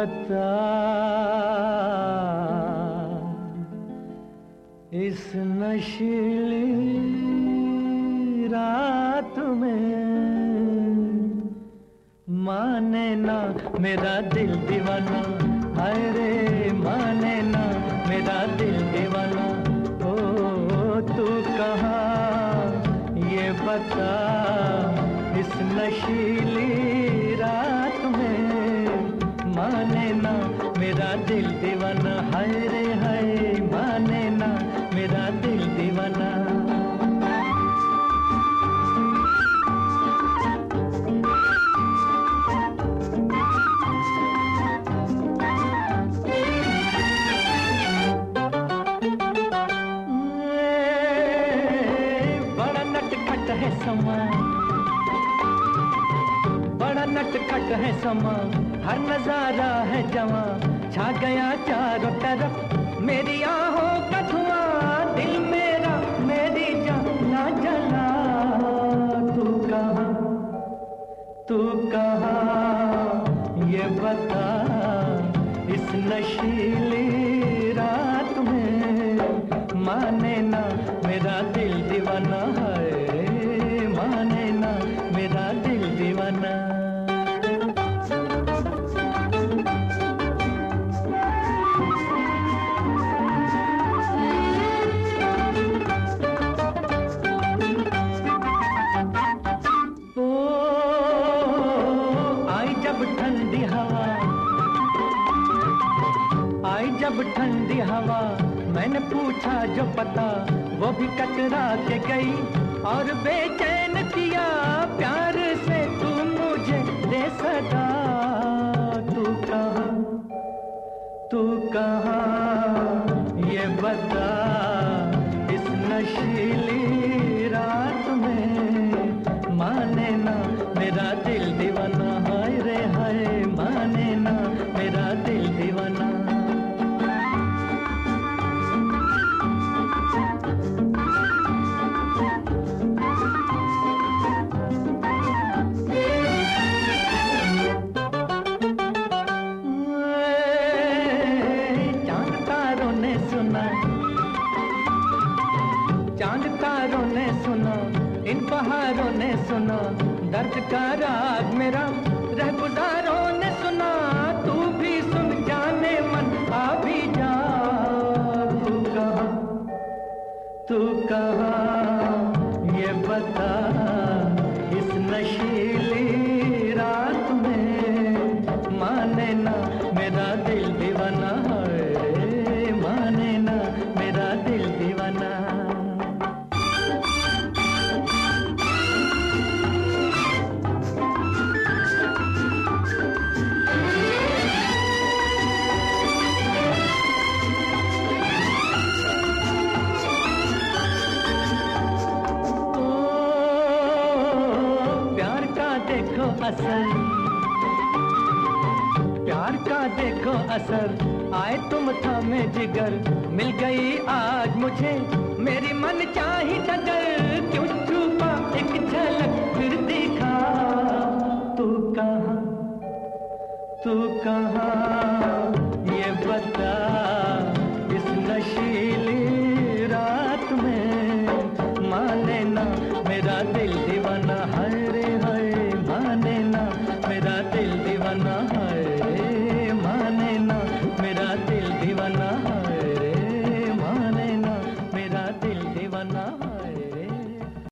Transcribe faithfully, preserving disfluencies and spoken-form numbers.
बता इस नशीली रात में माने ना मेरा दिल दीवाना, हाय रे माने ना मेरा दिल दीवाना। ओ तू कहाँ ये बता इस नशीली रात में माने ना मेरा दिल दीवाना, हाय रे हाय माने ना मेरा दिल दीवाना। बड़ा नटखट है समा, बड़ा नटखट है समा, हर नजारा है जवां, छा गया चारों तरफ मेरी आहों का धुआं, दिल मेरा मेरी जान ना जला। तू कहाँ तू कहाँ ये बता इस नशीली रात में माने ना मेरा दिल दीवाना, है माने ना मेरा दिल दीवाना। ठंडी हवा आई जब ठंडी हवा, मैंने पूछा जो पता वो भी कतरा के गई, और बेचैन किया प्यार से तू मुझे दे सदा। तू कहाँ तू कहाँ ये बता इस नशीली रात में माने ना मेरा दिल दीवाना, हाय रे हाय माने ना मेरा दिल दीवाना। चांद तारों ने सुना, चांद तारों ने सुना, इन बहारों ने सुना दर्द का राग मेरा, रहगुजारों ने सुना तू भी सुन जाने मन आ भी जा। तू कहाँ तू कहाँ ये बता इस नशीली रात में माने ना मेरा दिल दीवाना, है माने ना मेरा दिल दीवाना। असर प्यार का देखो असर, आए तुम थामे जिगर, मिल गई आज मुझे मेरी मन चाही डगर, क्यों छुपा एक झलक फिर दिखा। तू कहाँ तू कहाँ ये बता इस नशीली रात में माने ना मेरा दिल दीवाना, हाय रे हाय माने ना मेरा दिल दीवाना, है